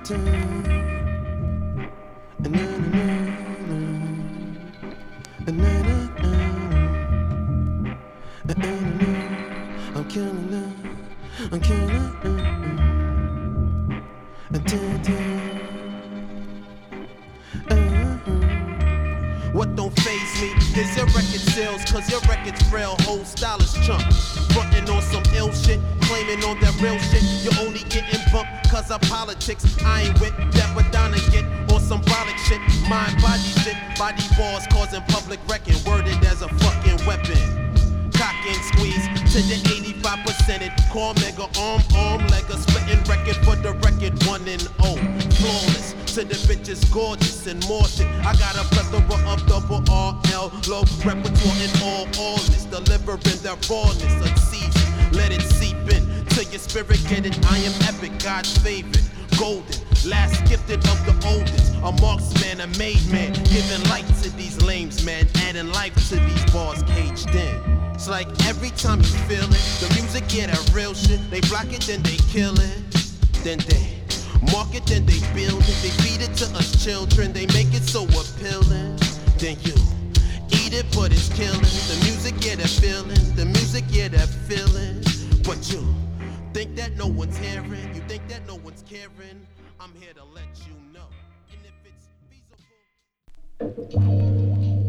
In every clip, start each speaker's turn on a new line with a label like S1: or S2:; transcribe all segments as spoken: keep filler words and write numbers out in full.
S1: What don't faze me is your record sales, cause your record's frail, whole style is chump. Frontin' on some ill shit, claiming on that real shit. You're only getting bumped cause of politics. I ain't with that, but down to get on some brolic shit. Mind, body shit, body bars causing public wrecking. Worded as a fucking weapon. Cock and squeeze to the eighty-five percent. Call mega arm, arm, leg a splitting record for the record one and oh. Flawless to the bitches, gorgeous and more shit. I got a plethora of double R L, low repertoire and all, all this. Delivering that rawness, unseasoned. Let it seep in till your spirit get it. I am epic, God's favorite. Golden, last gifted of the oldest. A marksman, a made man. Giving light to these lames, man. Adding life to these bars caged in. It's like every time you feel it, the music, yeah, that real shit. They block it, then they kill it. Then they mark it, then they build it. They feed it to us children. They make it so appealing. Then you eat it, but it's killing. The music, yeah, that feeling. The music, yeah, that feeling. But you think that no one's hearing. You think that no one's caring. I'm here to let you know. And if it's feasible.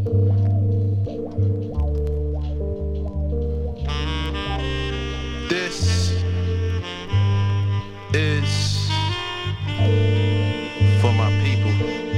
S2: This is for my people.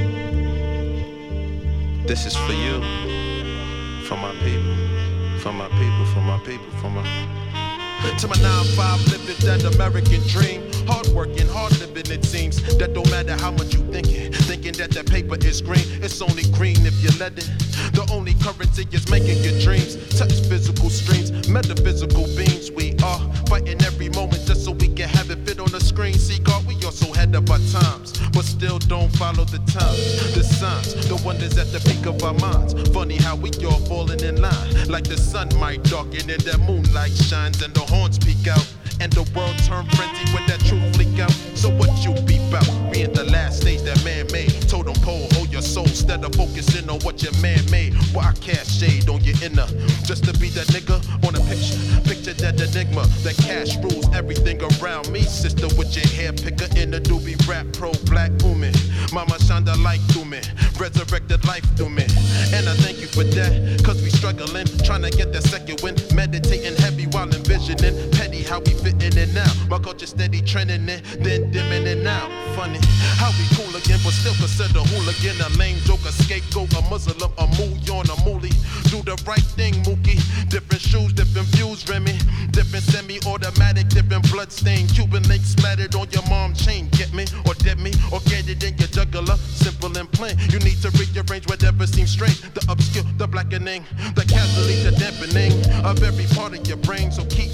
S2: This is for you. For my people. For my people. For my people. For my. To my nine five living that American dream. Hard working, hard living it seems. That don't matter how much you thinking. Thinking that that paper is green. It's only green if you let it. The only currency is making your dreams touch physical streams, metaphysical beings. We are fighting every moment just so we can have it fit on the screen. See, God, we are so ahead of our times, but still don't follow the times. The signs, the wonders at the peak of our minds. Funny how we all falling in line. Like the sun might darken and that moonlight shines and the horns peek out. And the world turn frenzy when that truth leak out. So what you be bout? We in the last stage that man made. Totem pole, hold your soul instead of focusing on what your man made. Why cast shade on your inner? Just to be that nigga on a picture. Picture that enigma. That cash rules everything around me. Sister with your hair picker in the doobie rap pro black woman. Mama shined a light through me. Resurrected life through me. And I thank you for that. Cause we struggling. Trying to get that second win. Meditating heavy while envisioning. Petty how we fit in and out. My culture steady trending in, then dimming it out. Funny how we cool again, but still consider hooligan. A lame joke, a scapegoat, a Muslim, a mooyon, a moolie. Do the right thing, Mookie. Different shoes, different views, Remy. Different semi-automatic, different bloodstain. Cuban link splattered on your mom's chain. Get me, or dead me, or get it in your jugular. Simple and plain. You need to rearrange whatever seems strange. The obscure, the blackening, the casualty, the dampening of every part of your brain. So keep